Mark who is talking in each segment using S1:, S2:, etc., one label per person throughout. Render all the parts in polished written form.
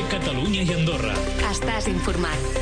S1: Catalunya i Andorra.
S2: Estàs informat.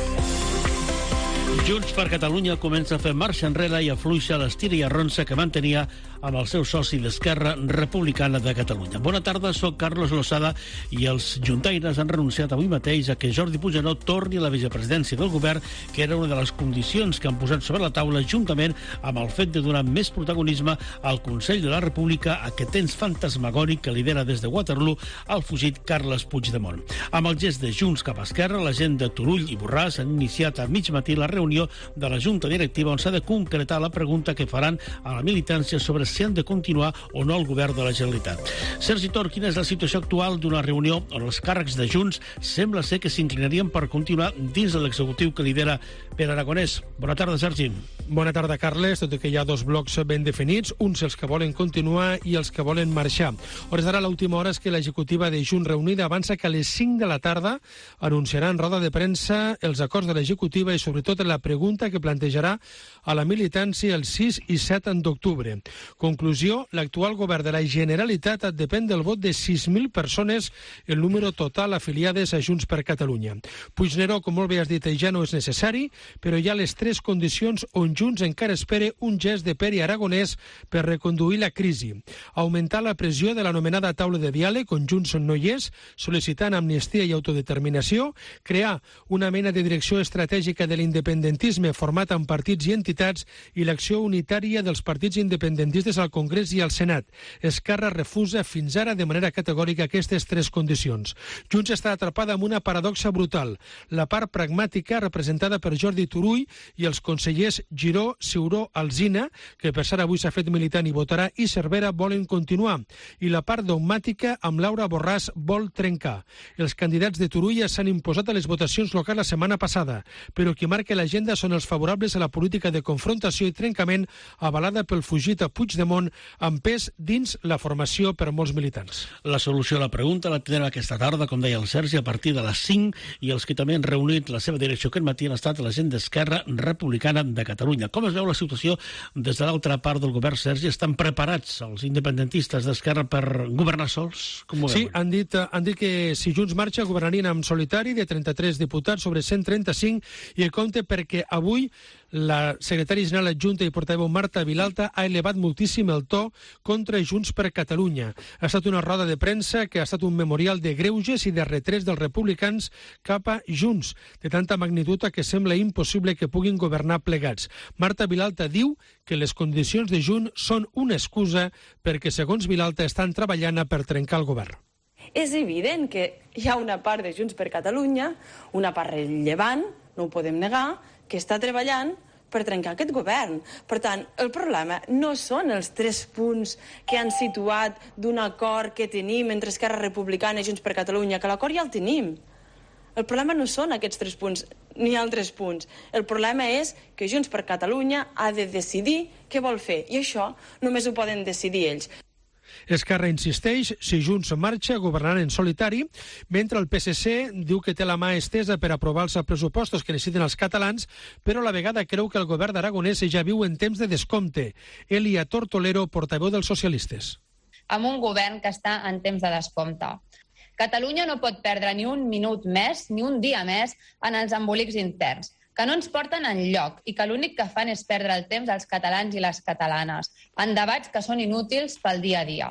S3: Junts per Catalunya comença a fer marxa enrere i afluixa l'estira i arronsa que mantenia amb el seu soci d'Esquerra Republicana de Catalunya. Bona tarda, soc Carlos Losada i els juntaires han renunciat avui mateix a que Jordi Puigneró torni a la vicepresidència del govern, que era una de les condicions que han posat sobre la taula juntament amb el fet de donar més protagonisme al Consell de la República, aquest temps fantasmagòric que lidera des de Waterloo el fugit Carles Puigdemont. Amb el gest de Junts cap a Esquerra, la gent de Turull i Borràs han iniciat a mig matí la reunió de la Junta Directiva on s'ha de concretar la pregunta que faran a la militància sobre si han de continuar o no el govern de la Generalitat. Sergi Tor, quina és la situació actual d'una reunió on els càrrecs de Junts sembla ser que s'inclinarien per continuar dins de l'executiu que lidera Pere Aragonès? Bona tarda, Sergi.
S4: Bona tarda, Carles. Tot i que hi ha dos blocs ben definits, uns els que volen continuar i els que volen marxar. Hores d'ara, l'última hora és que l'executiva de Junts reunida avança que a les 5 de la tarda anunciarà en roda de premsa els acords de l'executiva i sobretot la pregunta que plantejarà a la militància el 6 i 7 d'octubre. Conclusió, l'actual govern de la Generalitat depèn del vot de 6.000 persones, el número total afiliades a Junts per Catalunya. Puigneró, com molt bé has dit, ja no és necessari, però hi ha les tres condicions on Junts encara espera un gest de Pere Aragonès per reconduir la crisi. Augmentar la pressió de l'anomenada taula de diàleg, on Junts no hi és, sol·licitant amnistia i autodeterminació, crear una mena de direcció estratègica de l'independentisme format en partits i entitats i l'acció unitària dels partits independentistes al Congrés i al Senat. Esquerra refusa fins ara de manera categòrica aquestes tres condicions. Junts està atrapada amb una paradoxa brutal. La part pragmàtica, representada per Jordi Turull i els consellers Giró, Ciuró, Alsina, que per cert avui s'ha fet militant i votarà, i Cervera volen continuar. I la part dogmàtica amb Laura Borràs vol trencar. Els candidats de Turull ja s'han imposat a les votacions locals la setmana passada, però qui marca l'agenda són els favorables a la política de confrontació i trencament avalada pel fugit a Puigdemont amb pes dins la formació per molts militants.
S3: La solució a la pregunta la tindrem aquesta tarda, com deia el Sergi, a partir de les 5, i els que també han reunit la seva direcció aquest matí han estat la gent d'Esquerra Republicana de Catalunya. Com es veu la situació des de l'altra part del govern, Sergi? Estan preparats els independentistes d'Esquerra per governar sols? Com ho veuen?
S4: Sí, han dit que si Junts marxa governarien en solitari de 33 diputats sobre 135 i el compte perquè avui la secretària general adjunta i portaveu Marta Vilalta ha elevat moltíssim el to contra Junts per Catalunya. Ha estat una roda de premsa que ha estat un memorial de greuges i de retrets dels republicans cap a Junts, de tanta magnitud que sembla impossible que puguin governar plegats. Marta Vilalta diu que les condicions de Junts són una excusa perquè, segons Vilalta, estan treballant per trencar el govern.
S5: És evident que hi ha una part de Junts per Catalunya, una part rellevant, no ho podem negar, que està treballant per trencar aquest govern. Per tant, el problema no són els 3 punts que han situat d'un acord que tenim entre Esquerra Republicana i Junts per Catalunya, que l'acord ja el tenim. El problema no són aquests 3 punts, ni altres punts. El problema és que Junts per Catalunya ha de decidir què vol fer, i això només ho poden decidir ells.
S4: Esquerra insisteix, si Junts marxa, governaran en solitari, mentre el PSC diu que té la mà estesa per aprovar els pressupostos que necessiten els catalans, però a la vegada creu que el govern d'Aragonès ja viu en temps de descompte. Elia Tortolero, portaveu dels socialistes.
S6: Amb un govern que està en temps de descompte. Catalunya no pot perdre ni un minut més, ni un dia més, en els embolics interns, que no ens porten enlloc i que l'únic que fan és perdre el temps als catalans i les catalanes, en debats que són inútils pel dia a dia.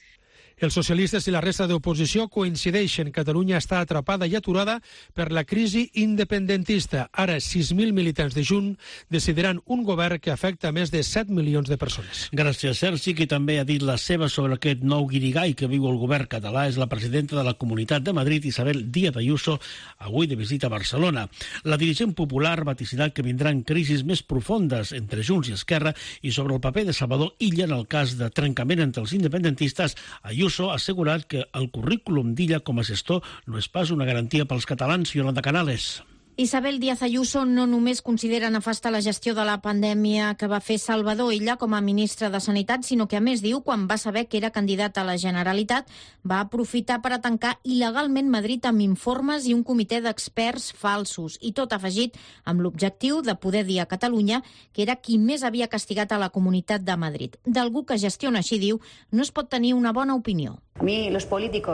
S4: Els socialistes i la resta d'oposició coincideixen. Catalunya està atrapada i aturada per la crisi independentista. Ara, 6.000 militants de Junts decidiran un govern que afecta més de 7 milions de persones.
S3: Gràcies, Sergi, que també ha dit la seva sobre aquest nou guirigall que viu el govern català. És la presidenta de la Comunitat de Madrid, Isabel Díaz Ayuso, avui de visita a Barcelona. La dirigent popular va vaticinar que vindran crisis més profundes entre Junts i Esquerra i sobre el paper de Salvador Illa en el cas de trencament entre els independentistes. Ayuso ha assegurat que el currículum d'Illa com a gestor no és pas una garantia pels catalans. Yolanda Canales.
S7: Isabel Díaz Ayuso no només considera nefasta la gestió de la pandèmia que va fer Salvador Illa com a ministre de Sanitat, sinó que a més diu, quan va saber que era candidat a la Generalitat, va aprofitar per a tancar il·legalment Madrid amb informes i un comitè d'experts falsos, i tot afegit amb l'objectiu de poder dir a Catalunya que era qui més havia castigat a la Comunitat de Madrid. D'algú que gestiona així, diu, no es pot tenir una bona opinió.
S8: A mí los políticos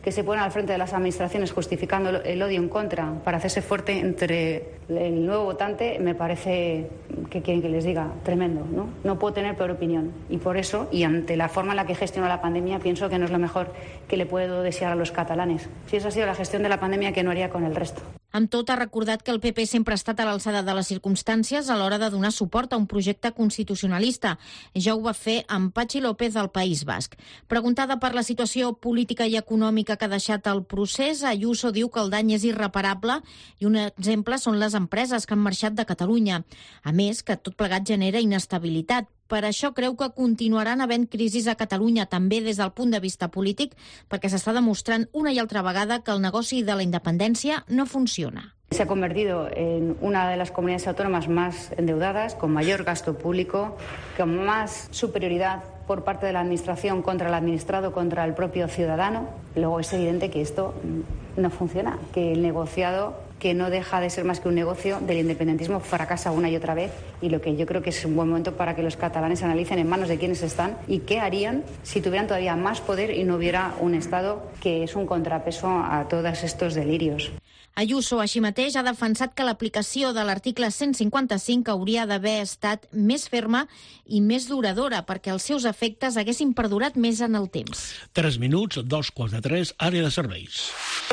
S1: que se ponen al frente de las administraciones justificando el odio en contra para hacerse fuerte entre el nuevo votante, me parece, que quieren que les diga, tremendo, ¿no? No puedo tener peor opinión. Y por eso, y ante la forma en la que gestionó la pandemia, pienso que no es lo mejor que le puedo desear a los catalanes. Si esa ha sido la gestión de la pandemia, ¿qué no haría con el resto?
S7: Amb tot, ha recordat que el PP sempre ha estat a l'alçada de les circumstàncies a l'hora de donar suport a un projecte constitucionalista. Ja ho va fer amb Patxi López al País Basc. Preguntada per la situació política i econòmica que ha deixat el procés, Ayuso diu que el dany és irreparable i un exemple són les empreses que han marxat de Catalunya. A més, que tot plegat genera inestabilitat. Per això creu que continuaran havent crisis a Catalunya, també des del punt de vista polític, perquè s'està demostrant una i altra vegada que el negoci de la independència no funciona.
S1: Se ha convertido en una de las comunidades autónomas más endeudadas, con mayor gasto público, con más superioridad por parte de la Administración contra el administrado, contra el propio ciudadano. Luego es evidente que esto no funciona, que el negociado, que no deja de ser más que un negocio del independentismo, fracasa una y otra vez, y lo que yo creo que es un buen momento para que los catalanes analicen en manos de quiénes están y qué harían si tuvieran todavía más poder y no hubiera un Estado que es un contrapeso a todos estos delirios.
S7: Ayuso, així mateix, ha defensat que l'aplicació de l'article 155 hauria d'haver estat més ferma i més duradora perquè els seus efectes haguessin perdurat més en el temps.
S3: 3 minuts, 2:43, àrea de serveis.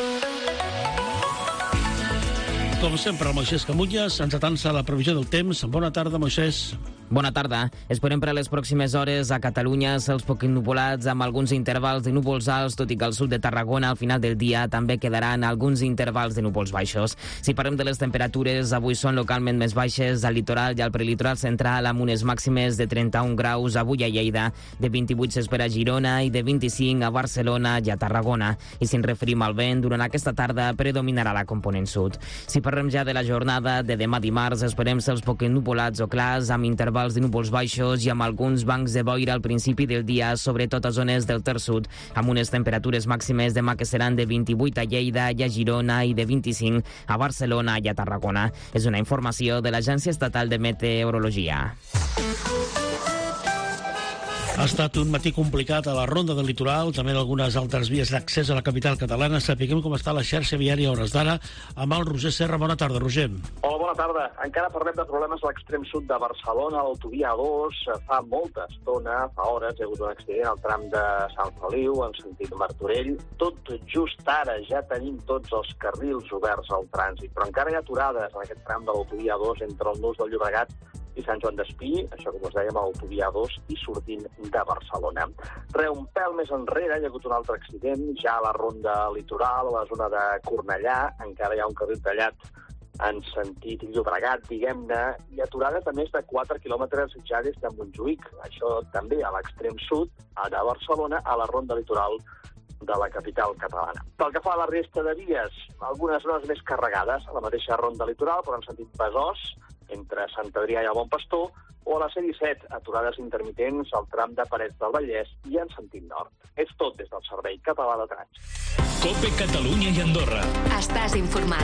S3: Com sempre, el Moisés Camunyes ens atança la previsió del temps. Bona tarda, Moisés.
S2: Bona tarda. Esperem per a les pròximes hores a Catalunya cels poc nuvolats amb alguns intervals de núvols alts, tot i que al sud de Tarragona al final del dia també quedaran alguns intervals de núvols baixos. Si parlem de les temperatures, avui són localment més baixes al litoral i al prelitoral central amb unes màximes de 31 graus avui a Lleida, de 28 s'espera a Girona i de 25 a Barcelona i a Tarragona. I si ens referim al vent, durant aquesta tarda predominarà la component sud. Si parlem ja de la jornada de demà dimarts, esperem cels poc nuvolats o clars amb intervals de núvols baixos i amb alguns bancs de boira al principi del dia, sobretot a zones del Ter Sud, amb unes temperatures màximes demà que seran de 28 a Lleida i a Girona i de 25 a Barcelona i a Tarragona. És una informació de l'Agència Estatal de Meteorologia.
S3: Ha estat un matí complicat a la Ronda del Litoral, també en algunes altres vies d'accés a la capital catalana. Sapiguem com està la xarxa viària a hores d'ara amb el Roger Serra. Bona tarda, Roger.
S8: Hola, bona tarda. Encara parlem de problemes a l'extrem sud de Barcelona, a l'autovia A2. Fa molta estona, fa hores, hi ha hagut un accident al tram de Sant Feliu, en sentit Martorell. Tot just ara ja tenim tots els carrils oberts al trànsit, però encara hi ha aturades en aquest tram de l'autovia A2 entre el Nus del Llobregat i Sant Joan d'Espí, això com us dèiem a l'autovia A2 i sortint de Barcelona. Un pèl més enrere hi ha hagut un altre accident, ja a la Ronda Litoral, a la zona de Cornellà, encara hi ha un carril tallat en sentit Llobregat, diguem-ne, i aturades de més de 4 quilòmetres ja des de Montjuïc. Això també a l'extrem sud, de Barcelona, a la Ronda Litoral de la capital catalana. Pel que fa a la resta de vies, algunes zones més carregades, a la mateixa Ronda Litoral, però en sentit Besòs, entre Sant Adrià i el Bon Pastor, o a la C-17, aturades intermitents al tram de Parets del Vallès i en sentit nord. És tot des del Servei Català de Trànsit.
S9: COPE Catalunya i Andorra. Estàs informat.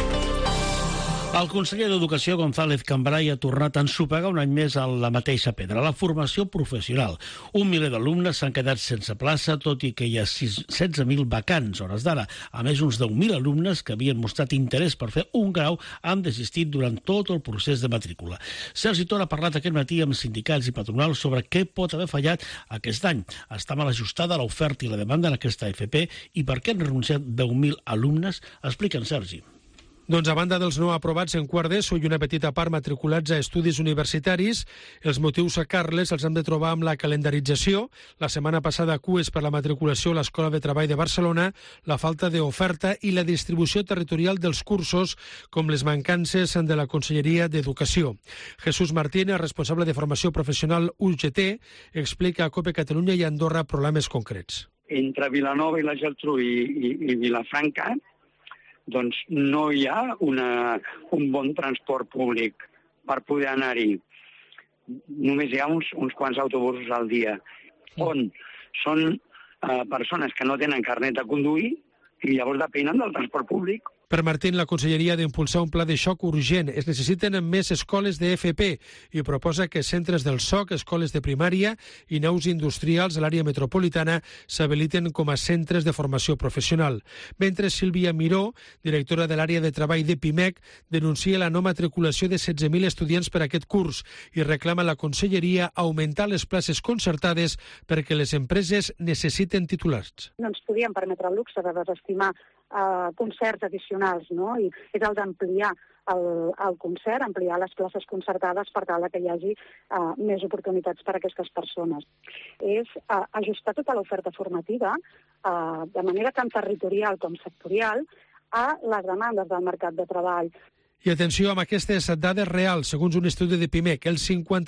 S3: El conseller d'Educació, González Cambray, ha tornat a ensopegar un any més a la mateixa pedra, la formació professional. 1 miler d'alumnes s'han quedat sense plaça, tot i que hi ha 16.000 vacants hores d'ara. A més, uns 10.000 alumnes que havien mostrat interès per fer un grau han desistit durant tot el procés de matrícula. Sergi Tor ha parlat aquest matí amb sindicats i patronals sobre què pot haver fallat aquest any. Està mal ajustada l'oferta i la demanda en aquesta FP i per què han renunciat 10.000 alumnes? Explica'n, Sergi.
S4: Doncs a banda dels no aprovats en quart d'ESO i una petita part matriculats a estudis universitaris, els motius a Carles els hem de trobar amb la calendarització. La setmana passada cues per la matriculació a l'Escola de Treball de Barcelona, la falta d'oferta i la distribució territorial dels cursos, com les mancances de la Conselleria d'Educació. Jesús Martínez, responsable de formació professional UGT, explica a COPE Catalunya i Andorra problemes concrets.
S10: Entre Vilanova i la Geltrú i Vilafranca, doncs no hi ha un bon transport públic per poder anar-hi. Només hi ha uns quants autobusos al dia, on són persones que no tenen carnet de conduir i llavors depenen del transport públic.
S4: Per Martín, la Conselleria ha d'impulsar un pla de xoc urgent. Es necessiten més escoles d'FP i proposa que centres del SOC, escoles de primària i naus industrials a l'àrea metropolitana s'habiliten com a centres de formació professional. Mentre Sílvia Miró, directora de l'àrea de treball de PIMEC, denuncia la no matriculació de 16.000 estudiants per aquest curs i reclama a la Conselleria augmentar les places concertades perquè les empreses necessiten titulars.
S11: No ens podíem permetre el luxe de desestimar concerts addicionals, no? I és el d'ampliar el concert, ampliar les places concertades per tal que hi hagi més oportunitats per a aquestes persones. És ajustar tota l'oferta formativa de manera tant territorial com sectorial a les demandes del mercat de treball.
S4: I atenció amb aquestes dades reals. Segons un estudi de PIMEC, el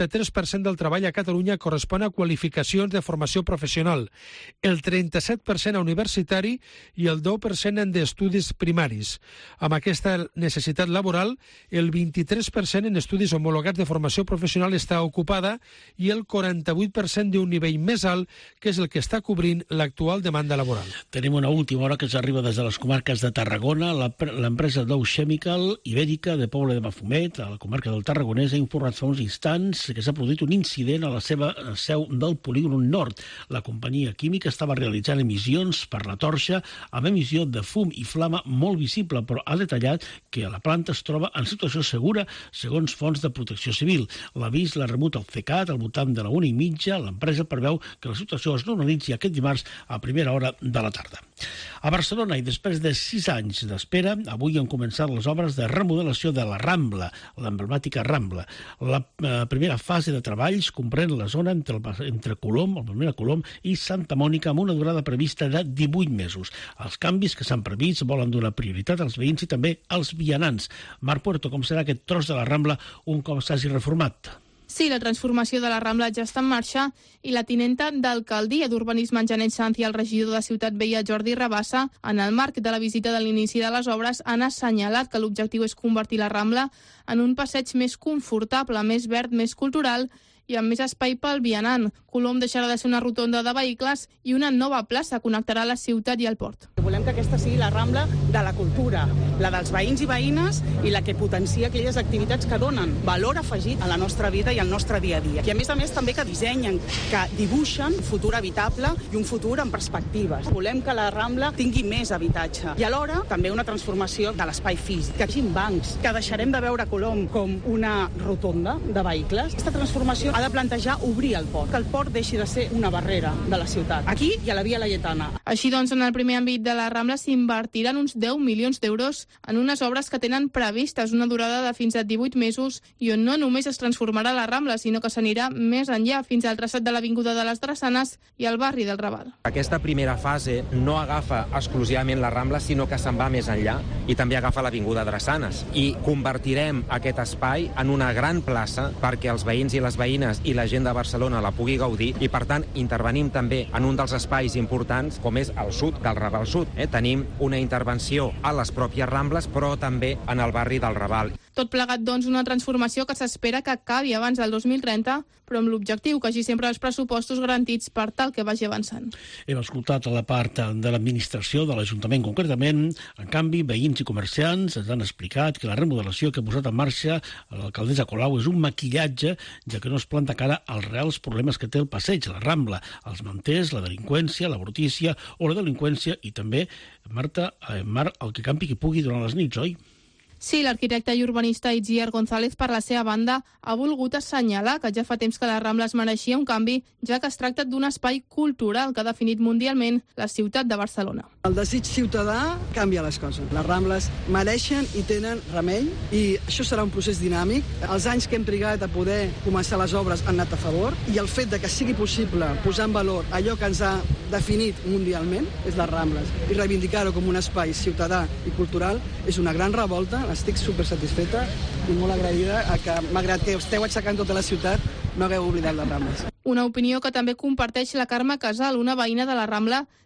S4: 53% del treball a Catalunya correspon a qualificacions de formació professional, el 37% a universitari i el 10% en d'estudis primaris. Amb aquesta necessitat laboral, el 23% en estudis homologats de formació professional està ocupada i el 48% d'un nivell més alt, que és el que està cobrint l'actual demanda laboral.
S3: Tenim una última hora que ens arriba des de les comarques de Tarragona. L'empresa Dow Chemical Ibèrica de Poble de Mafumet, a la comarca del Tarragonès, ha informat fa uns instants que s'ha produït un incident a la seva seu del polígon nord. La companyia química estava realitzant emissions per la torxa amb emissió de fum i flama molt visible, però ha detallat que la planta es troba en situació segura segons fonts de protecció civil. L'avís l'ha rebut el CECAT al voltant de la 1:30. L'empresa preveu que la situació es normalitzi aquest dimarts a primera hora de la tarda. A Barcelona, i després de 6 anys d'espera, avui han començat les obres de remodelació de la Rambla, l'emblemàtica Rambla. La primera fase de treballs comprèn la zona entre Colom, el Primera Colom, i Santa Mònica, amb una durada prevista de 18 mesos. Els canvis que s'han previst volen donar prioritat als veïns i també als vianants. Marc Puerto, com serà aquest tros de la Rambla un cop s'hagi reformat?
S12: Sí, la transformació de la Rambla ja està en marxa i la tinenta d'Alcaldia d'Urbanisme en Janet Sanz i el regidor de Ciutat Vella Jordi Rabassa, en el marc de la visita de l'inici de les obres, han assenyalat que l'objectiu és convertir la Rambla en un passeig més confortable, més verd, més cultural i amb més espai pel vianant. Colom deixarà de ser una rotonda de vehicles i una nova plaça connectarà la ciutat i el port.
S13: Volem que aquesta sigui la Rambla de la cultura, la dels veïns i veïnes i la que potencia aquelles activitats que donen valor afegit a la nostra vida i al nostre dia a dia. I a més també que dissenyen, que dibuixen un futur habitable i un futur en perspectives. Volem que la Rambla tingui més habitatge i alhora també una transformació de l'espai físic, que hi hagi bancs, que deixarem de veure Colom com una rotonda de vehicles. Aquesta transformació ha de plantejar obrir el port, que el port deixi de ser una barrera de la ciutat, aquí i a la Via Laietana.
S12: Així doncs, en el primer àmbit de la Rambla s'invertiran uns 10 milions d'euros en unes obres que tenen previstes una durada de fins a 18 mesos i on no només es transformarà la Rambla, sinó que s'anirà més enllà fins al traçat de l'Avinguda de les Drassanes i al barri del Raval.
S14: Aquesta primera fase no agafa exclusivament la Rambla, sinó que se'n va més enllà i també agafa l'Avinguda Drassanes. I convertirem aquest espai en una gran plaça perquè els veïns i les veïnes i la gent de Barcelona la pugui gaudir i, per tant, intervenim també en un dels espais importants com és el sud del Raval Sud. Tenim una intervenció a les pròpies Rambles, però també en el barri del Raval.
S12: Tot plegat, doncs, una transformació que s'espera que acabi abans del 2030, però amb l'objectiu que hagi sempre els pressupostos garantits per tal que vagi avançant.
S3: Hem escoltat a la part de l'administració, de l'Ajuntament concretament. En canvi, veïns i comerciants ens han explicat que la remodelació que ha posat en marxa l'alcaldessa Colau és un maquillatge, ja que no es planta cara als reals problemes que té el passeig, la Rambla, els manters, la delinqüència, la brutícia o la delinqüència i també, Marc, el que campi qui pugui durant les nits, oi?
S12: Sí, l'arquitecte i urbanista Itziar González, per la seva banda, ha volgut assenyalar que ja fa temps que la Rambla es mereixia un canvi, ja que es tracta d'un espai cultural que ha definit mundialment la ciutat de Barcelona.
S15: El desig ciutadà canvia les coses. Les Rambles mereixen i tenen remei i això serà un procés dinàmic. Els anys que hem trigat a poder començar les obres han anat a favor i el fet de que sigui possible posar en valor allò que ens ha definit mundialment és les Rambles i reivindicar-ho com un espai ciutadà i cultural és una gran revolta. Estic supersatisfeta i molt agraïda a que, malgrat que esteu aixecant tota la ciutat, no hagueu oblidat les Rambles.
S12: Una opinió que també comparteix la Carme Casal, una veïna de la Rambla,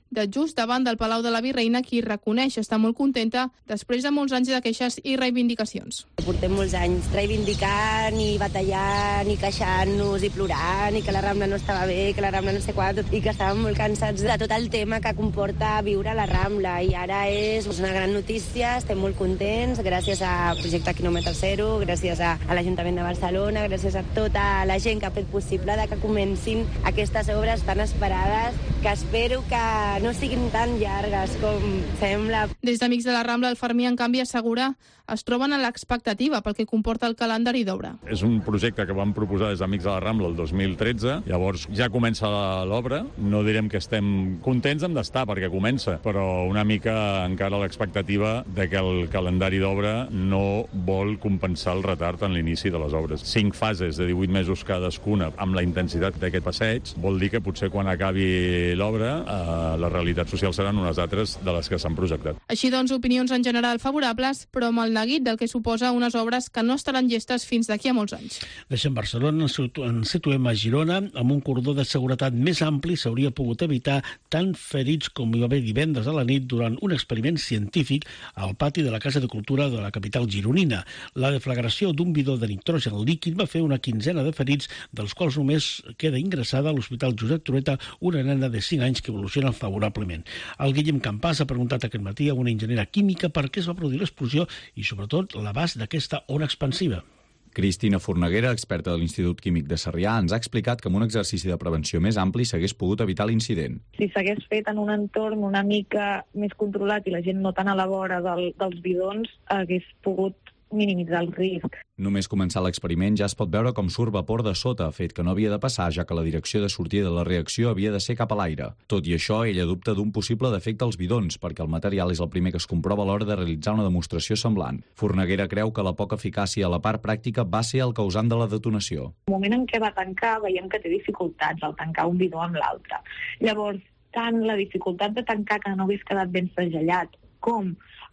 S12: de just davant del Palau de la Virreina, qui reconeix estar molt contenta després de molts anys de queixes i reivindicacions.
S16: Portem molts anys reivindicant i batallant i queixant-nos i plorant i que la Rambla no estava bé, que la Rambla no sé quant, i que estàvem molt cansats de tot el tema que comporta viure a la Rambla, i ara és una gran notícia, estem molt contents, gràcies al projecte Quilòmetre Zero, gràcies a l'Ajuntament de Barcelona, gràcies a tota la gent que ha fet possible que comencin aquestes obres tan esperades, que espero que no siguin tan llargues com sembla.
S12: Des d'Amics de la Rambla, el Fermí, en canvi, assegura es troben a l'expectativa pel que comporta el calendari d'obra.
S17: És un projecte que vam proposar des d'Amics de la Rambla el 2013, llavors ja comença l'obra. No direm que estem contents d'estar perquè comença, però una mica encara l'expectativa de que el calendari d'obra no vol compensar el retard en l'inici de les obres. 5 fases de 18 mesos cadascuna amb la intensitat d'aquest passeig vol dir que potser quan acabi l'obra les realitats socials seran unes altres de les que s'han projectat.
S12: Així doncs, opinions en general favorables, però amb el neguit del que suposa unes obres que no estaran llestes fins d'aquí a molts anys.
S3: Deixem Barcelona, ens situem a Girona. Amb un cordó de seguretat més ampli s'hauria pogut evitar tant ferits com hi va haver divendres a la nit durant un experiment científic al pati de la Casa de Cultura de la capital gironina. La deflagració d'un bidó de nitrogen líquid va fer una quinzena de ferits, dels quals només queda ingressada a l'Hospital Josep Trueta una nena de 5 anys que evoluciona favorablement. El Guillem Campàs ha preguntat aquest matí a una enginyera química per què es va produir l'explosió i sobretot l'abast d'aquesta ona expansiva.
S18: Cristina Forneguera, experta de l'Institut Químic de Sarrià, ens ha explicat que amb un exercici de prevenció més ampli s'hagués pogut evitar l'incident.
S19: Si s'hagués fet en un entorn una mica més controlat i la gent no tan a la vora dels bidons, hagués pogut minimitzar el risc.
S18: Només començar l'experiment ja es pot veure com surt vapor de sota, fet que no havia de passar, ja que la direcció de sortida de la reacció havia de ser cap a l'aire. Tot i això, ella dubta d'un possible defecte als bidons, perquè el material és el primer que es comprova a l'hora de realitzar una demostració semblant. Forneguera creu que la poca eficàcia a la part pràctica va ser el causant de la detonació.
S19: Al moment en què va tancar, veiem que té dificultats al tancar un bidó amb l'altre. Llavors, tant la dificultat de tancar que no hagués quedat ben segellat, com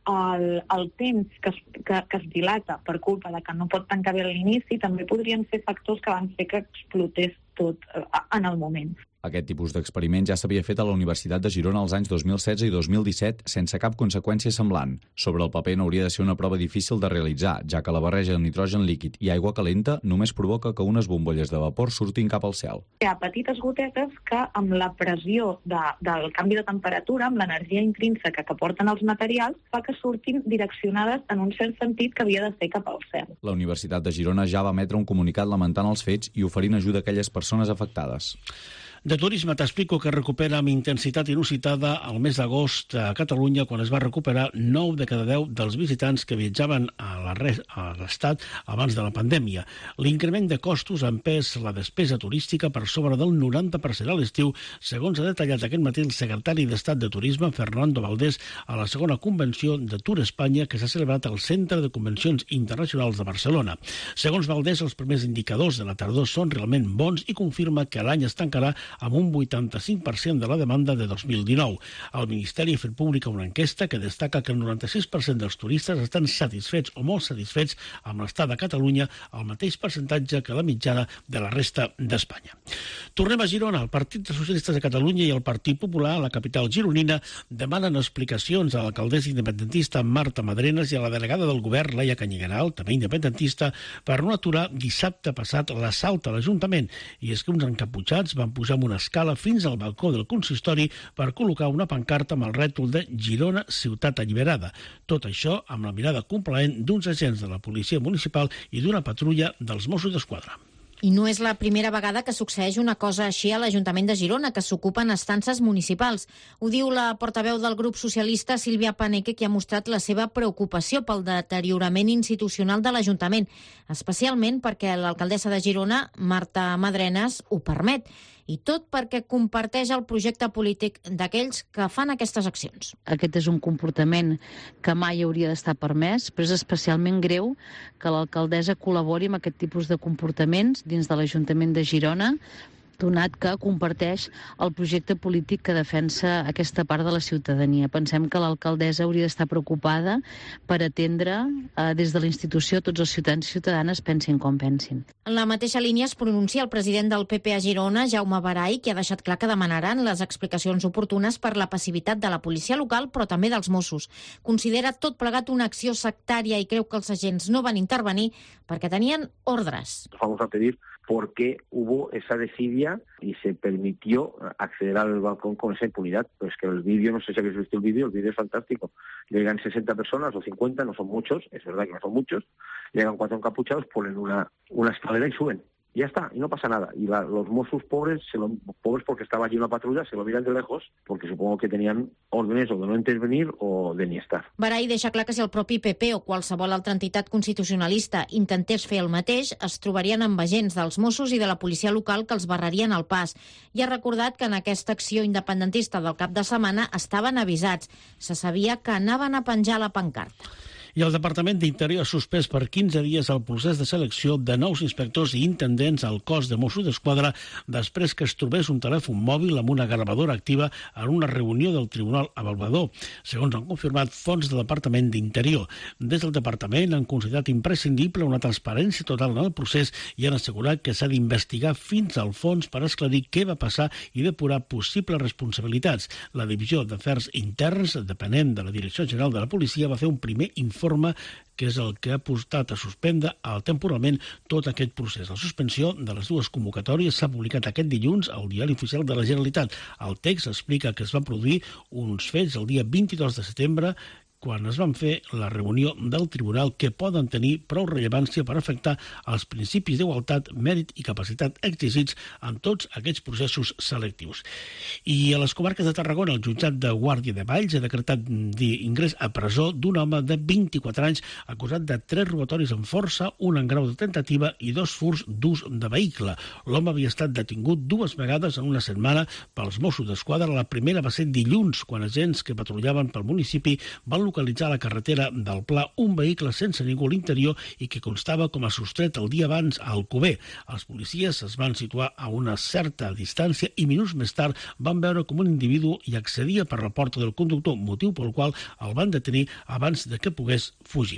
S19: el temps que es dilata per culpa de que no pot tancar bé a l'inici, també podrien ser factors que van fer que explotés tot en el moment.
S18: Aquest tipus d'experiment ja s'havia fet a la Universitat de Girona els anys 2016 i 2017 sense cap conseqüència semblant. Sobre el paper no hauria de ser una prova difícil de realitzar, ja que la barreja de nitrogen líquid i aigua calenta només provoca que unes bombolles de vapor surtin cap al cel.
S19: Hi ha petites gotetes que amb la pressió del canvi de temperatura, amb l'energia intrínseca que porten els materials, fa que surtin direccionades en un cert sentit que havia de ser cap al cel.
S18: La Universitat de Girona ja va emetre un comunicat lamentant els fets i oferint ajuda a aquelles persones afectades.
S3: De turisme t'explico que recupera amb intensitat inusitada el mes d'agost a Catalunya, quan es va recuperar 9 de cada 10 dels visitants que viatjaven a l'Estat abans de la pandèmia. L'increment de costos ha empès la despesa turística per sobre del 90% a l'estiu, segons ha detallat aquest matí el secretari d'Estat de Turisme, Fernando Valdés, a la segona convenció de Tour Espanya que s'ha celebrat al Centre de Convencions Internacionals de Barcelona. Segons Valdés, els primers indicadors de la tardor són realment bons i confirma que l'any es tancarà amb un 85% de la demanda de 2019. El Ministeri ha fet pública una enquesta que destaca que el 96% dels turistes estan satisfets o molt satisfets amb l'estat de Catalunya, el mateix percentatge que la mitjana de la resta d'Espanya. Tornem a Girona. El Partit dels Socialistes de Catalunya i el Partit Popular, a la capital gironina, demanen explicacions a l'alcaldessa independentista Marta Madrenas i a la delegada del govern, Laia Canyigaral, també independentista, per no aturar dissabte passat l'assalt a l'Ajuntament. I és que uns encaputxats van pujar una escala fins al balcó del consistori per col·locar una pancarta amb el rètol de Girona, ciutat alliberada. Tot això amb la mirada complaent d'uns agents de la policia municipal i d'una patrulla dels Mossos d'Esquadra.
S7: I no és la primera vegada que succeeix una cosa així a l'Ajuntament de Girona, que s'ocupen estances municipals. Ho diu la portaveu del grup socialista, Sílvia Paneque, que ha mostrat la seva preocupació pel deteriorament institucional de l'Ajuntament, especialment perquè l'alcaldessa de Girona, Marta Madrenas, ho permet. I tot perquè comparteix el projecte polític d'aquells que fan aquestes accions.
S20: Aquest és un comportament que mai hauria d'estar permès, però és especialment greu que l'alcaldessa col·labori amb aquest tipus de comportaments dins de l'Ajuntament de Girona, donat que comparteix el projecte polític que defensa aquesta part de la ciutadania. Pensem que l'alcaldessa hauria d'estar preocupada per atendre des de la institució tots els ciutadans i ciutadanes, pensin com pensin.
S7: En la mateixa línia es pronuncia el president del PP a Girona, Jaume Barai, que ha deixat clar que demanaran les explicacions oportunes per la passivitat de la policia local, però també dels Mossos. Considera tot plegat una acció sectària i creu que els agents no van intervenir perquè tenien ordres.
S21: Vamos a pedir por qué hubo esa desidia y se permitió acceder al balcón con esa impunidad. Pues que el vídeo, no sé si habéis visto el vídeo es fantástico. Llegan 60 personas o 50, no son muchos, es verdad que no son muchos, llegan 4 encapuchados, ponen una escalera y suben. Ya está, y no pasa nada. Y los Mossos pobres porque estaba allí una patrulla, se lo miran de lejos, porque supongo que tenían órdenes o de no intervenir o de ni estar.
S7: Barai deixa clar que si el propi PP o qualsevol altra entitat constitucionalista intentés fer el mateix, es trobarien amb agents dels Mossos i de la policia local que els barrarien el pas. I ha recordat que en aquesta acció independentista del cap de setmana estaven avisats. Se sabia que anaven a penjar la pancarta.
S3: I el Departament d'Interior ha suspès per 15 dies el procés de selecció de nous inspectors i intendents al cos de Mossos d'Esquadra després que es trobés un telèfon mòbil amb una gravadora activa en una reunió del Tribunal Avaluador, segons han confirmat fonts del Departament d'Interior. Des del Departament han considerat imprescindible una transparència total en el procés i han assegurat que s'ha d'investigar fins al fons per esclarir què va passar i depurar possibles responsabilitats. La Divisió d'Afers Interns, depenent de la Direcció General de la Policia, va fer un primer informe que és el que ha portat a suspendre temporalment tot aquest procés. La suspensió de les dues convocatòries s'ha publicat aquest dilluns al Diari Oficial de la Generalitat. El text explica que es van produir uns fets el dia 22 de setembre quan es van fer la reunió del tribunal que poden tenir prou rellevància per afectar els principis d'igualtat, mèrit i capacitat exigits en tots aquests processos selectius. I a les comarques de Tarragona, el jutjat de Guàrdia de Valls ha decretat d'ingrés a presó d'un home de 24 anys acusat de 3 robatoris amb força, un en grau de tentativa i 2 furts d'ús de vehicle. L'home havia estat detingut 2 vegades en una setmana pels Mossos d'Esquadra. La primera va ser dilluns, quan agents que patrullaven pel municipi van localitzar a la carretera del Pla un vehicle sense ningú a l'interior i que constava com a sostret el dia abans a Alcover. Els policies es van situar a una certa distància i minuts més tard van veure com un individu hi accedia per la porta del conductor, motiu pel qual el van detenir abans de que pogués fugir.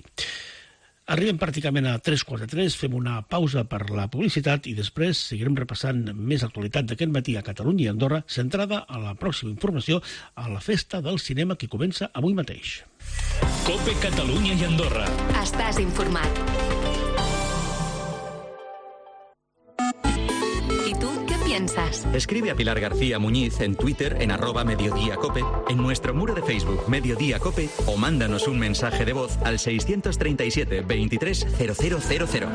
S3: Arribem pràcticament a 3:43, fem una pausa per la publicitat i després seguirem repassant més actualitat d'aquest matí a Catalunya i Andorra, centrada a la pròxima informació a la festa del cinema que comença avui mateix.
S9: COPE Catalunya i Andorra.
S22: Estàs informat. ¿Y tú qué piensas?
S23: Escribe a Pilar García Muñiz en Twitter en @mediodíacope, en nuestro muro de Facebook Mediodía Cope o mándanos un mensaje de voz al 637 23 0000.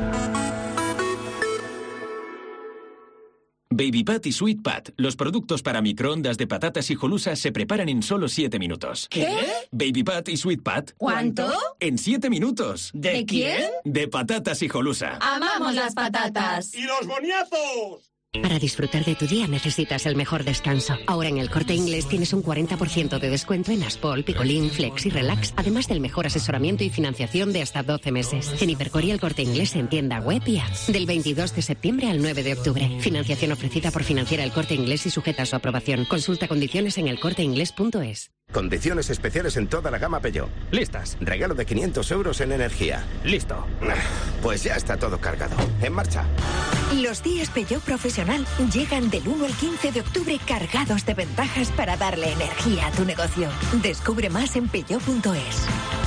S24: Baby Pat y Sweet Pat, los productos para microondas de patatas hijolusa se preparan en solo 7 minutos.
S22: ¿Qué?
S24: Baby Pat y Sweet Pat.
S22: ¿Cuánto?
S24: En 7 minutos.
S22: ¿De quién?
S24: De patatas hijolusa.
S22: ¡Amamos las patatas!
S24: ¡Y los boniazos!
S22: Para disfrutar de tu día necesitas el mejor descanso. Ahora en El Corte Inglés tienes un 40% de descuento en Aspol, Picolín, Flex y Relax, además del mejor asesoramiento y financiación de hasta 12 meses. En Hipercor y El Corte Inglés en tienda web y app. Del 22 de septiembre al 9 de octubre. Financiación ofrecida por Financiera El Corte Inglés y sujeta a su aprobación. Consulta condiciones en elcorteinglés.es.
S25: Condiciones especiales en toda la gama Peugeot.
S24: Listas.
S25: Regalo de 500 euros en energía.
S24: Listo.
S25: Pues ya está todo cargado. En marcha.
S26: Los días Peugeot Profesional llegan del 1 al 15 de octubre cargados de ventajas para darle energía a tu negocio. Descubre más en peugeot.es.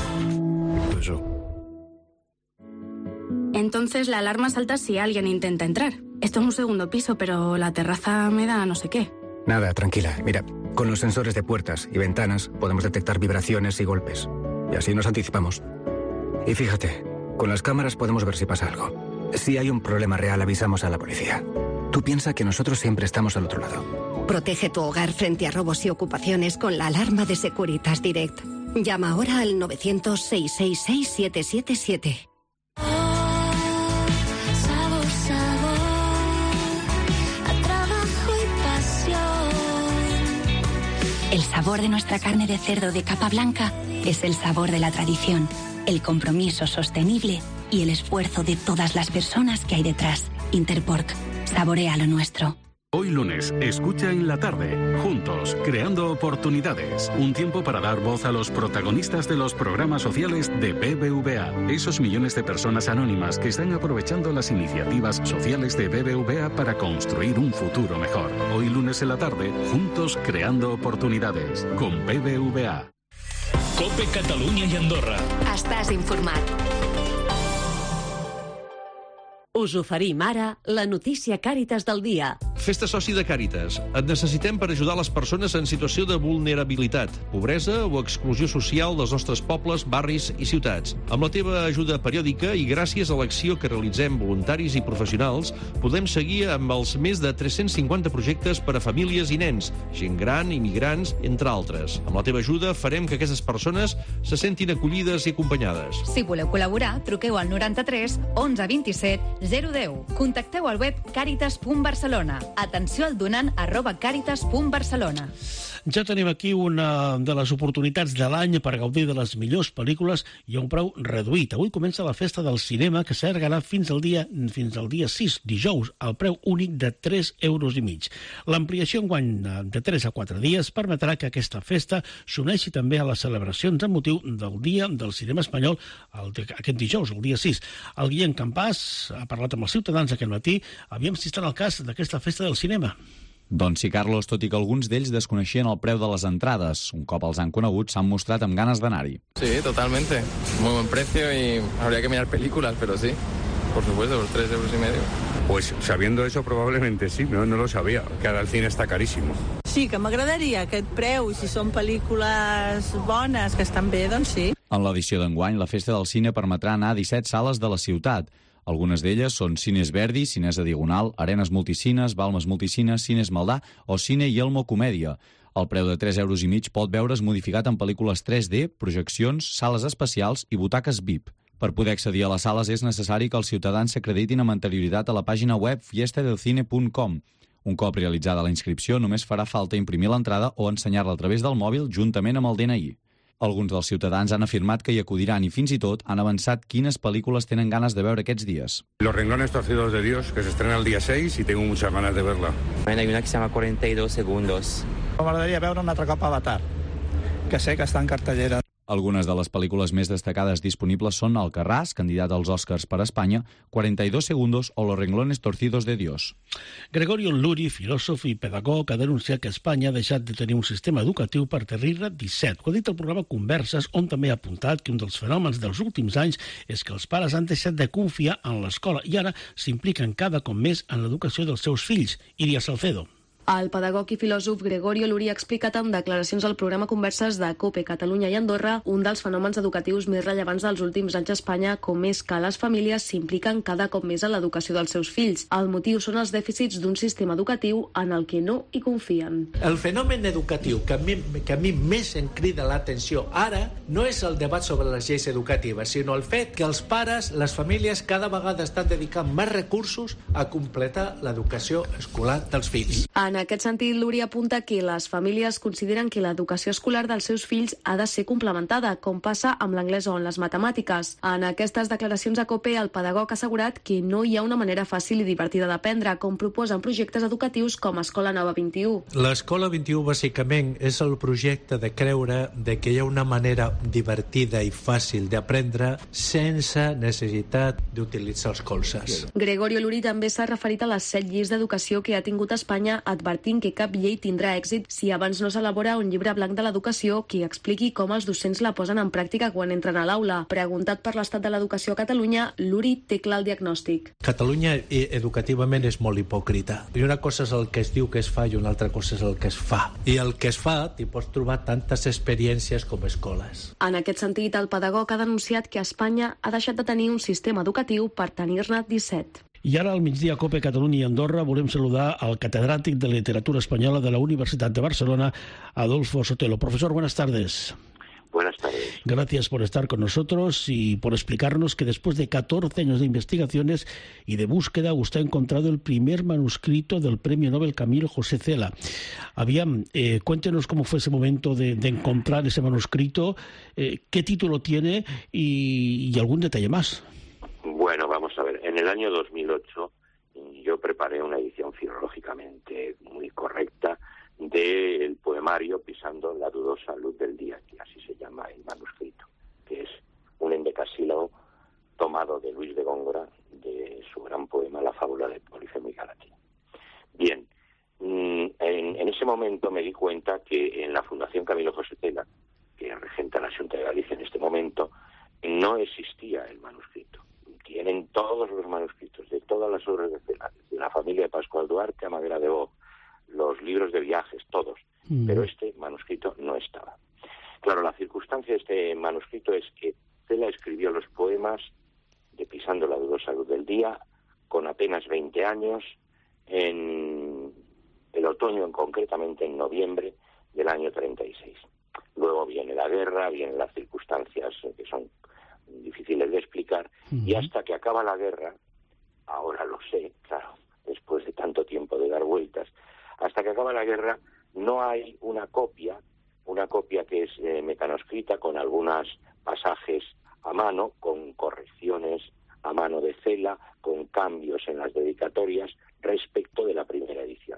S27: Entonces la alarma salta si alguien intenta entrar. Esto es un segundo piso, pero la terraza me da no sé qué.
S28: Nada, tranquila. Mira, con los sensores de puertas y ventanas podemos detectar vibraciones y golpes. Y así nos anticipamos. Y fíjate, con las cámaras podemos ver si pasa algo. Si hay un problema real, avisamos a la policía. Tú piensa que nosotros siempre estamos al otro lado.
S26: Protege tu hogar frente a robos y ocupaciones con la alarma de Securitas Direct. Llama ahora al 900-666-777.
S29: El sabor de nuestra carne de cerdo de capa blanca es el sabor de la tradición, el compromiso sostenible y el esfuerzo de todas las personas que hay detrás. Interpork, saborea lo nuestro.
S1: Hoy lunes, escucha en la tarde, juntos, creando oportunidades. Un tiempo para dar voz a los protagonistas de los programas sociales de BBVA. Esos millones de personas anónimas que están aprovechando las iniciativas sociales de BBVA para construir un futuro mejor. Hoy lunes en la tarde, juntos, creando oportunidades. Con BBVA.
S24: COPE Catalunya i Andorra.
S26: Estàs informat.
S2: Us oferim ara la notícia Càritas del dia.
S4: Festa soci de Càritas. Et necessitem per ajudar les persones en situació de vulnerabilitat, pobresa o exclusió social dels nostres pobles, barris i ciutats. Amb la teva ajuda periòdica i gràcies a l'acció que realitzem voluntaris i professionals, podem seguir amb els més de 350 projectes per a famílies i nens, gent gran, immigrants, entre altres. Amb la teva ajuda farem que aquestes persones se sentin acollides i acompanyades.
S5: Si voleu col·laborar, truqueu al 93 11 27 010. Contacteu al web caritas.barcelona. Atenció al donant @caritas.barcelona.
S3: Ja tenim aquí una de les oportunitats de l'any per gaudir de les millors pel·lícules i a un preu reduït. Avui comença la festa del cinema que s'allargarà fins al dia 6, dijous, al preu únic de 3,5 €. L'ampliació enguany de 3 a 4 dies permetrà que aquesta festa s'uneixi també a les celebracions amb motiu del Dia del Cinema Espanyol aquest dijous, el dia 6. El Guillem Campàs ha parlat amb els ciutadans aquest matí. Aviam si està en el cas d'aquesta festa del cinema.
S18: Doncs sí, Carlos, tot i que alguns d'ells desconeixien el preu de les entrades. Un cop els han conegut, s'han mostrat amb ganes d'anar-hi.
S6: Sí, totalmente. Muy buen precio y habría que mirar películas, pero sí, por supuesto, los 3,5 €.
S8: Pues sabiendo eso probablemente sí, no lo sabía, que ara el cine està carísimo.
S10: Sí, que m'agradaria aquest preu, i si són pel·lícules bones, que estan bé, doncs sí.
S18: En l'edició d'enguany, la Festa del Cine permetrà anar a 17 sales de la ciutat. Algunes d'elles són Cines Verdi, Cinesa Diagonal, Arenes Multicines, Balmes Multicines, Cines Maldà o Cine Yelmo Comèdia. El preu de 3,5 € pot veure's modificat en pel·lícules 3D, projeccions, sales especials i butaques VIP. Per poder accedir a les sales és necessari que els ciutadans s'acreditin amb anterioritat a la pàgina web fiestadelcine.com. Un cop realitzada la inscripció, només farà falta imprimir l'entrada o ensenyar-la a través del mòbil juntament amb el DNI. Alguns dels ciutadans han afirmat que hi acudiran i fins i tot han avançat quines pel·lícules tenen ganes de veure aquests dies.
S8: Los renglones torcidos de Dios, que se estrena el día 6 y tengo muchas ganas de verla.
S11: Hay una que se llama 42 segundos.
S13: M'agradaria veure un altre cop Avatar, que sé que està en cartellera.
S18: Algunes de les pel·lícules més destacades disponibles són Alcarràs, candidat als Oscars per Espanya, 42 segundos o Los renglones torcidos de Dios.
S3: Gregorio Luri, filòsof i pedagog, ha denunciat que Espanya ha deixat de tenir un sistema educatiu per tenir-ne 17. Ho ha dit el programa Converses, on també ha apuntat que un dels fenòmens dels últims anys és que els pares han deixat de confiar en l'escola i ara s'impliquen cada cop més en l'educació dels seus fills. Iria Salcedo.
S30: El pedagog i filòsof Gregorio Luri ha explicat en declaracions al programa Converses de COPE Catalunya i Andorra un dels fenòmens educatius més rellevants dels últims anys a Espanya, com és que les famílies s'impliquen cada cop més en l'educació dels seus fills. El motiu són els dèficits d'un sistema educatiu en el que no hi confien.
S31: El fenomen educatiu que a mi més em crida l'atenció ara no és el debat sobre les lleis educatives, sinó el fet que els pares, les famílies, cada vegada estan dedicant més recursos a completar l'educació escolar dels fills.
S30: En aquest sentit, Luri apunta que les famílies consideren que l'educació escolar dels seus fills ha de ser complementada, com passa amb l'anglès o en les matemàtiques. En aquestes declaracions a COPE, el pedagog ha assegurat que no hi ha una manera fàcil i divertida d'aprendre, com proposen projectes educatius com Escola Nova 21.
S31: L'Escola 21, bàsicament, és el projecte de creure que hi ha una manera divertida i fàcil d'aprendre sense necessitat d'utilitzar els colzes.
S30: Gregorio Luri també s'ha referit a les 7 lleis d'educació que ha tingut Espanya, advertint que cap llei tindrà èxit si abans no s'elabora un llibre blanc de l'educació que expliqui com els docents la posen en pràctica quan entren a l'aula. Preguntat per l'estat de l'educació a Catalunya, Luri té clar el diagnòstic.
S31: Catalunya educativament és molt hipòcrita. I una cosa és el que es diu que es fa i una altra cosa és el que es fa. I el que es fa t'hi pots trobar tantes experiències com escoles.
S30: En aquest sentit, el pedagog ha denunciat que Espanya ha deixat de tenir un sistema educatiu per tenir-ne 17.
S3: I ara al migdia COPE Catalunya i Andorra volem saludar al catedràtic de Literatura Espanyola de la Universitat de Barcelona, Adolfo Sotelo. Profesor, buenas tardes.
S32: Buenas tardes.
S3: Gracias por estar con nosotros y por explicarnos que después de 14 años de investigaciones y de búsqueda, usted ha encontrado el primer manuscrito del Premio Nobel Camilo José Cela. Cuéntenos cómo fue ese momento de encontrar ese manuscrito, qué título tiene y algún detalle más.
S32: Bueno, vamos a ver. En el año 2008 yo
S7: yo preparé una edición filológicamente muy correcta del poemario Pisando la dudosa luz del día, que así se llama el manuscrito, que es un endecasílabo tomado de Luis de Góngora, de su gran poema La fábula de Polifemo y Galatea. Bien, en ese momento me di cuenta que en la Fundación Camilo José Cela, que regenta la Xunta de Galicia en este momento, no existía el manuscrito. Tienen todos los manuscritos de todas las obras de Cela, de la familia de Pascual Duarte a Madera de Bob, los libros de viajes, todos, pero este manuscrito no estaba. Claro, la circunstancia de este manuscrito es que Cela escribió los poemas de Pisando la dudosa luz del día con apenas 20 años, en el otoño, concretamente en noviembre del año 36. Luego viene la guerra, vienen las circunstancias que son difíciles de explicar, y hasta que acaba la guerra, ahora lo sé, claro, después de tanto tiempo de dar vueltas, hasta que acaba la guerra no hay una copia que es mecanoscrita con algunos pasajes a mano, con correcciones a mano de Cela, con cambios en las dedicatorias respecto de la primera edición.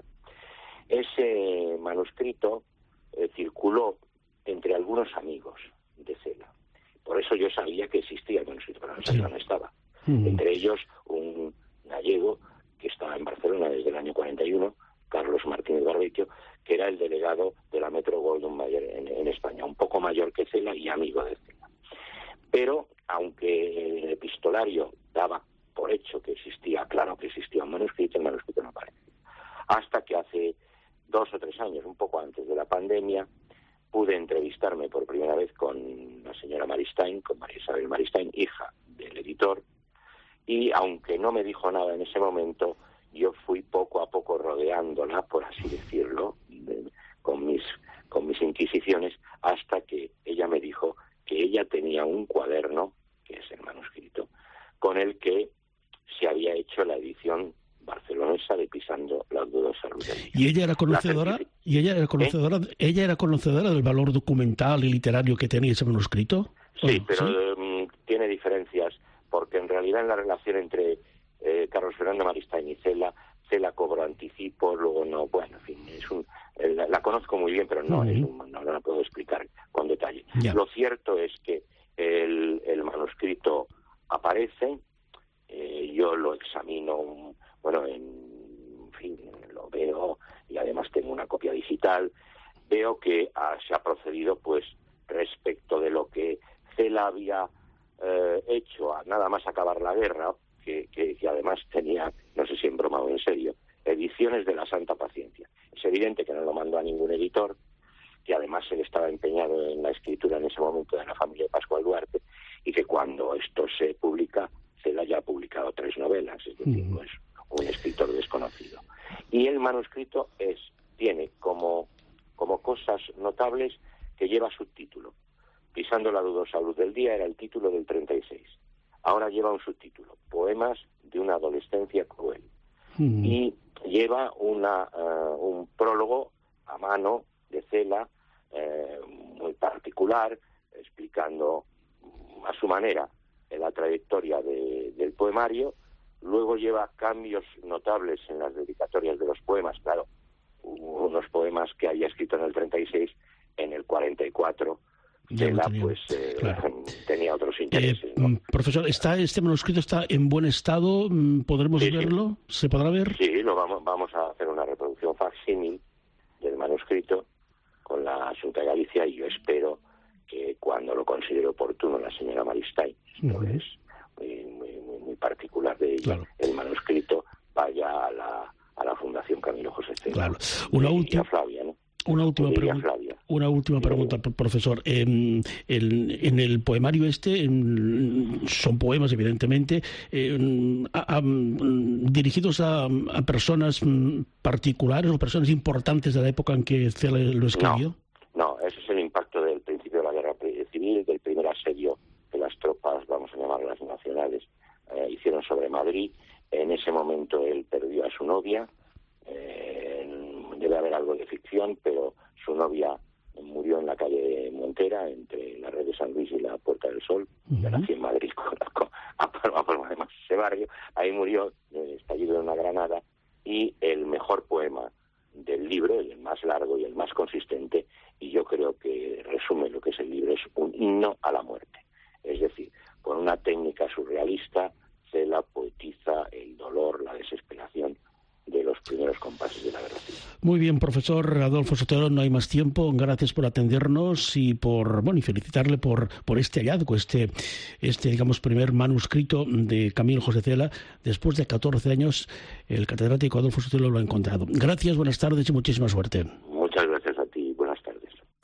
S7: Ese manuscrito circuló entre algunos amigos de Cela. Por eso yo sabía que existía el manuscrito, pero no sabía dónde estaba. Entre ellos un gallego que estaba en Barcelona desde el año 41, Carlos Martínez Barbecchio, que era el delegado de la Metro Goldwyn Mayer en España, un poco mayor que Cela y amigo de Cela. Pero, aunque el epistolario daba por hecho que existía, claro que existía un manuscrito, el manuscrito no aparecía. Hasta que hace 2 o 3 años, un poco antes de la pandemia, pude entrevistarme por primera vez con la señora Maristain, con María Isabel Maristain, hija del editor, y aunque no me dijo nada en ese momento, yo fui poco a poco rodeándola, por así decirlo, con mis inquisiciones, hasta que ella me dijo que ella tenía un cuaderno, que es el manuscrito, con el que se había hecho la edición barcelonesa de Pisando la dudosa luz del día.
S3: ¿Y ella era conocedora? ¿Ella era conocedora del valor documental y literario que tenía ese manuscrito?
S7: Sí, pero tiene diferencias, porque en realidad en la relación entre Carlos Fernando Maristain y Cela cobró anticipo, luego no, bueno, en fin, la conozco muy bien, pero no la puedo explicar con detalle. Ya. Lo cierto es que el manuscrito aparece, yo lo examino, en fin, lo veo, y además tengo una copia digital, veo que se ha procedido, pues, respecto de lo que Cela había hecho a nada más acabar la guerra, que además tenía, no sé si en broma o en serio, ediciones de la Santa Paciencia. Es evidente que no lo mandó a ningún editor, que además él estaba empeñado en la escritura en ese momento de la familia de Pascual Duarte, y que cuando esto se publica, Cela ya ha publicado 3 novelas, es decir, no es un escritor desconocido. Y el manuscrito tiene como cosas notables que lleva subtítulo. Pisando la dudosa luz del día era el título del 36. Ahora lleva un subtítulo, Poemas de una adolescencia cruel. Y lleva un prólogo a mano de Cela, muy particular, explicando a su manera la trayectoria del poemario. Luego lleva cambios notables en las dedicatorias de los poemas. Claro, hubo unos poemas que había escrito en el 36, en el 44... Cela, pues, claro, tenía otros intereses, ¿no?
S3: Profesor, ¿este manuscrito está en buen estado? ¿Podremos verlo? Sí. ¿Se podrá ver?
S7: Sí, vamos a hacer una reproducción facsímil del manuscrito con la Xunta de Galicia, y yo espero que cuando lo considere oportuno la señora Maristain, es muy particular de ella, claro, el manuscrito vaya a la Fundación Camilo José Cela.
S3: Claro. Una última
S7: Flavia, ¿no?
S3: Una última pregunta, profesor. En el poemario son poemas, evidentemente, dirigidos a personas particulares o personas importantes de la época en que Cela lo escribió.
S7: No, ese es el impacto del principio de la guerra civil, del primer asedio que las tropas, vamos a llamarlas nacionales, hicieron sobre Madrid. En ese momento él perdió a su novia. Debe haber algo de ficción, pero su novia murió en la calle Montera, entre la Red de San Luis y la Puerta del Sol. Yo nací en Madrid, a Palma, además ese barrio. Ahí murió, estallido de una granada, y el mejor poema del libro, el más largo y el más consistente, y yo creo que resume lo que es el libro, es un himno a la muerte. Es decir, con una técnica surrealista, Cela poetiza el dolor, la desesperación de los primeros compases de la guerra civil.
S3: Muy bien, profesor Adolfo Sotelo, no hay más tiempo. Gracias por atendernos y y felicitarle por este hallazgo, este digamos primer manuscrito de Camilo José Cela. Después de 14 años, el catedrático Adolfo Sotelo lo ha encontrado. Gracias, buenas tardes y muchísima suerte.
S7: Muchas gracias a ti, buenas tardes.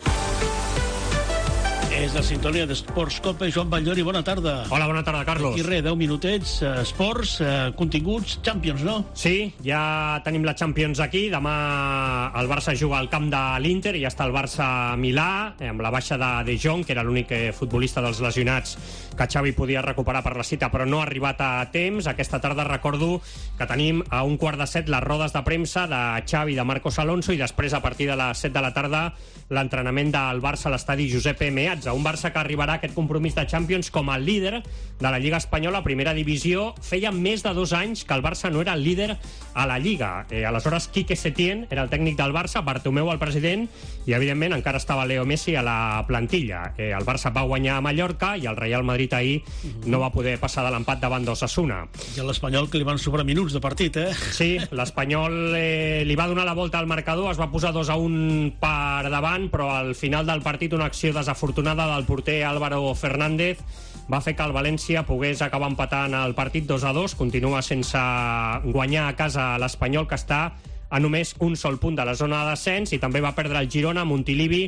S3: És la sintonia d'Esports Copa. Joan Batllori, bona tarda.
S9: Hola, bona tarda, Carlos.
S3: Aquí res, 10 minutets, esports, continguts, Champions, no?
S9: Sí, ja tenim la Champions aquí. Demà el Barça juga al camp de l'Inter i ja està el Barça-Milà, amb la baixa de Jong, que era l'únic futbolista dels lesionats que Xavi podia recuperar per la cita, però no ha arribat a temps. Aquesta tarda recordo que tenim a 1:15 les rodes de premsa de Xavi, de Marcos Alonso, i després, a partir de les 7 de la tarda, l'entrenament del Barça a l'estadi Giuseppe Meazza. Un Barça que arribarà a aquest compromís de Champions com a líder de la Lliga Espanyola, primera divisió. Feia més de 2 anys que el Barça no era el líder a la Lliga. Aleshores, Quique Setién era el tècnic del Barça, Bartomeu el president, i evidentment encara estava Leo Messi a la plantilla. El Barça va guanyar a Mallorca i el Real Madrid ahir no va poder passar de l'empat davant d'Osasuna.
S3: I a l'Espanyol, que li van sobrar minuts de partit,
S9: Sí, l'Espanyol li va donar la volta al marcador, es va posar 2-1 per davant, però al final del partit una acció desafortunada del porter Álvaro Fernández va fer que el València pogués acabar empatant el partit 2-2. Continua sense guanyar a casa l'Espanyol, que està a només un sol punt de la zona de descens, i també va perdre el Girona a Montilivi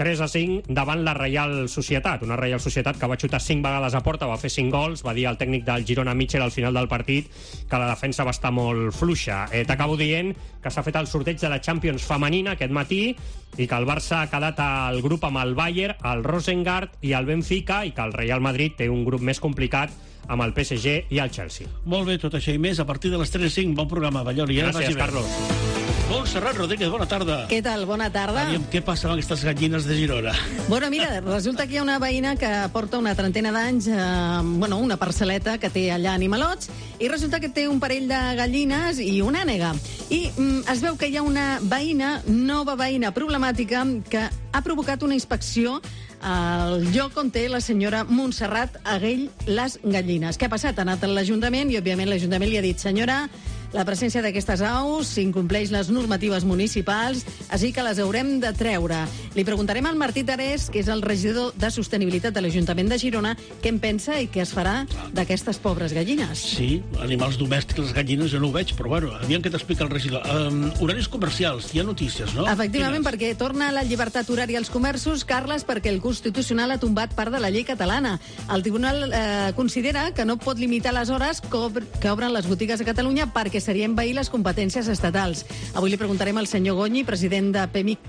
S9: 3-5 davant la Reial Societat, una Reial Societat que va xutar 5 vegades a porta, va fer 5 gols. Va dir el tècnic del Girona, Mitchell, al final del partit que la defensa va estar molt fluixa. T'acabo dient que s'ha fet el sorteig de la Champions femenina aquest matí i que el Barça ha quedat al grup amb el Bayern, el Rosengard i el Benfica, i que el Real Madrid té un grup més complicat amb el PSG i el Chelsea.
S3: Molt bé, tot això i més a partir de les 3:05. Bon programa, Batllori.
S9: Gràcies, Carlos.
S3: Montserrat Rodríguez, bona tarda.
S12: Què tal? Bona tarda.
S3: Aviam, què passa amb aquestes gallines de Girona?
S12: Bueno, mira, resulta que hi ha una veïna que porta una trentena d'anys, una parcel·leta que té allà animalots, i resulta que té un parell de gallines i una ànega. I es veu que hi ha una nova veïna problemàtica, que ha provocat una inspecció al lloc on té la senyora Montserrat Aguell les gallines. Què ha passat? Ha anat a l'Ajuntament i, òbviament, l'Ajuntament li ha dit: senyora, la presència d'aquestes aus incompleix les normatives municipals, així que les haurem de treure. Li preguntarem al Martí Tarés, que és el regidor de Sostenibilitat de l'Ajuntament de Girona, què en pensa i què es farà d'aquestes pobres gallines.
S3: Sí, animals domèstics, les gallines, jo no ho veig, però bueno, aviam què t'explica el regidor. Horaris comercials, hi ha notícies, no?
S12: Efectivament, perquè torna la llibertat horària als comerços, Carles, perquè el Constitucional ha tombat part de la llei catalana. El Tribunal considera que no pot limitar les hores que obren les botigues a Catalunya perquè seria envair les competències estatals. Avui li preguntarem al senyor Gonyi, president de PIMEC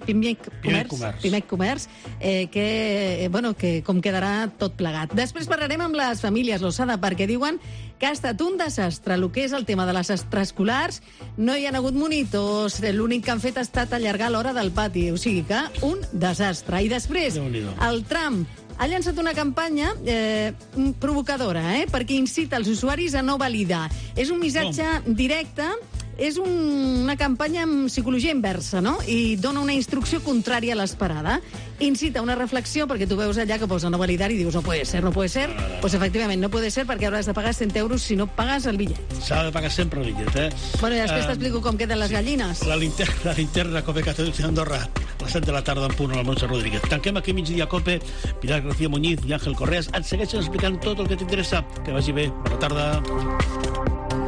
S12: Comerç, que com quedarà tot plegat. Després parlarem amb les famílies Losada, perquè diuen que ha estat un desastre el que és el tema de les extraescolars. No hi ha hagut monitors, l'únic que han fet ha estat allargar l'hora del pati, o sigui que un desastre. I després, el tram ha llançat una campanya provocadora, perquè incita els usuaris a no validar. És un missatge directe, és una campanya amb psicologia inversa, no? I dona una instrucció contrària a l'esperada. Incita una reflexió, perquè tu veus allà que posa no validar i dius no puede ser, no puede ser. Pues efectivament, no puede ser, perquè hauràs de pagar 100 euros si no pagues el bitllet.
S3: S'ha de pagar sempre el bitllet,
S12: Bueno, i després t'explico com queden les gallines.
S3: La linterna Cope Catalunya Andorra, a les 7 de la tarda en punt, a la Montse Rodríguez. Tanquem aquí Migdia Cope, Pilar García Muñiz i Àngel Correas et segueixen explicant tot el que t'interessa. Que vagi bé. Bona tarda.